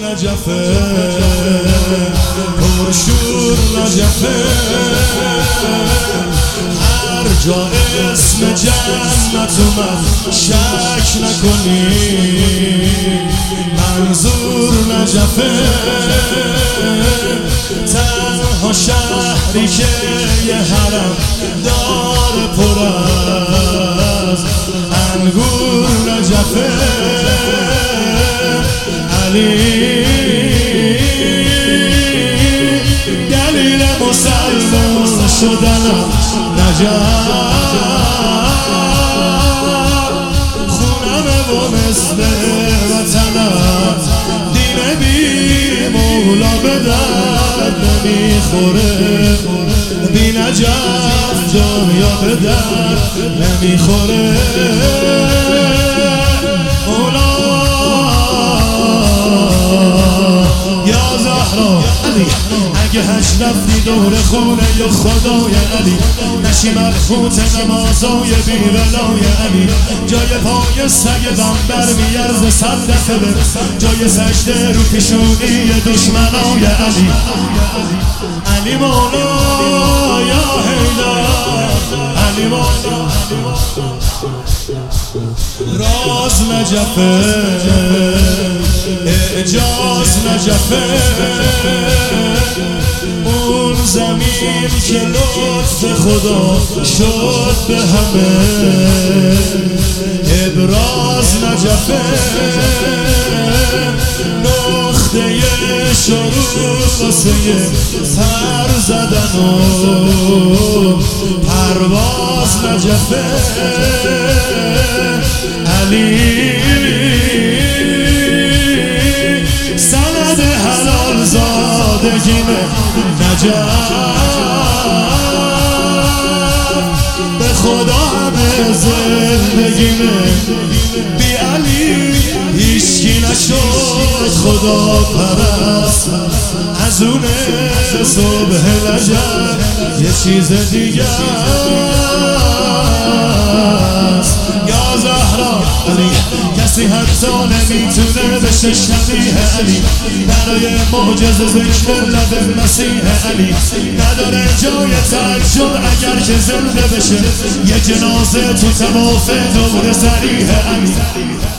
نجفه پرشور نجفه هر جا اسم جنت اومد شک نکنی منظور نجفه تنها شهری که یه حرم داره پر از انگور نجفه علی دلیل مسلمان شدنم نجف خونمه و مثل وطنم دین بی مولا به درد نمیخوره بی نجف دنیا به درد نمیخوره مولا یا زهرا علی اگه هش رفتی دور خونه یا خدای علی نشی مبخوت نمازای بی ولای علی جای پای سگ بمبر میارز صدقه به جای سجده رو پیشونی دشمنای علی علی مولا یا حیدر علی مولا راز نجفه اعجاز نجفه اون زمین که لطف خدا شد به همه ابراز نجفه نقطه شروع واسه سر زدن و پرواز نجفه علی سند حلال زادگیمه نجف به خدا همه زندگیمه بی علی هیچکی نشد خدا پرست از اون صبح نجف یه چیز دیگه است یا زهرا علی کسی حتی نمیتونه بشه شبیه علی برای معجزه ذکر لب مسیح علی نداره جای تعجب اگر که زنده بشه یه جنازه تو طواف دور صریح علی